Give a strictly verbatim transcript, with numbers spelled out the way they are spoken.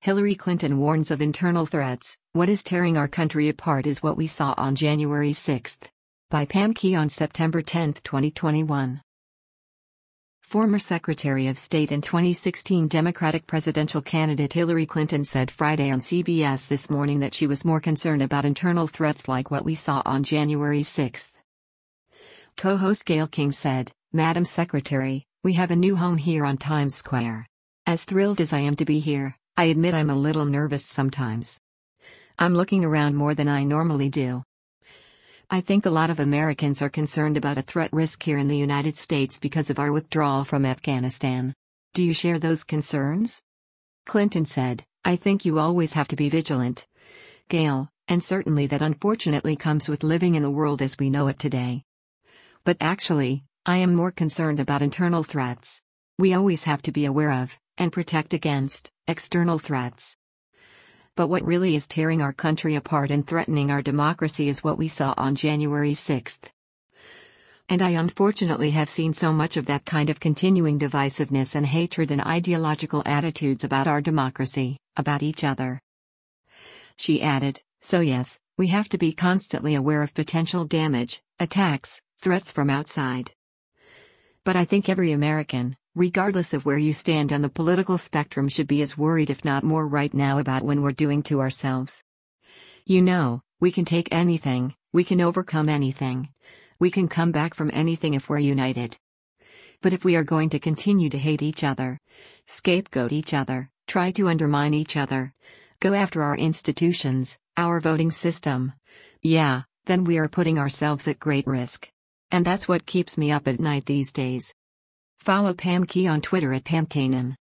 Hillary Clinton warns of internal threats. What is tearing our country apart is what we saw on January sixth. By Pam Key on September tenth, twenty twenty-one. Former Secretary of State and twenty sixteen Democratic presidential candidate Hillary Clinton said Friday on C B S This Morning that she was more concerned about internal threats like what we saw on January sixth. Co-host Gayle King said, "Madam Secretary, we have a new home here on Times Square. As thrilled as I am to be here, I admit I'm a little nervous sometimes. I'm looking around more than I normally do. I think a lot of Americans are concerned about a threat risk here in the United States because of our withdrawal from Afghanistan. Do you share those concerns?" Clinton said, "I think you always have to be vigilant, Gayle, and certainly that unfortunately comes with living in a world as we know it today. But actually, I am more concerned about internal threats. We always have to be aware of, and protect against, external threats. But what really is tearing our country apart and threatening our democracy is what we saw on January sixth. And I unfortunately have seen so much of that kind of continuing divisiveness and hatred and ideological attitudes about our democracy, about each other." She added, "So yes, we have to be constantly aware of potential damage, attacks, threats from outside. But I think every American, regardless of where you stand on the political spectrum, should be as worried if not more right now about what we're doing to ourselves. You know, we can take anything, we can overcome anything. We can come back from anything if we're united. But if we are going to continue to hate each other, scapegoat each other, try to undermine each other, go after our institutions, our voting system, yeah, then we are putting ourselves at great risk. And that's what keeps me up at night these days." Follow Pam Key on Twitter at Pam Kanan.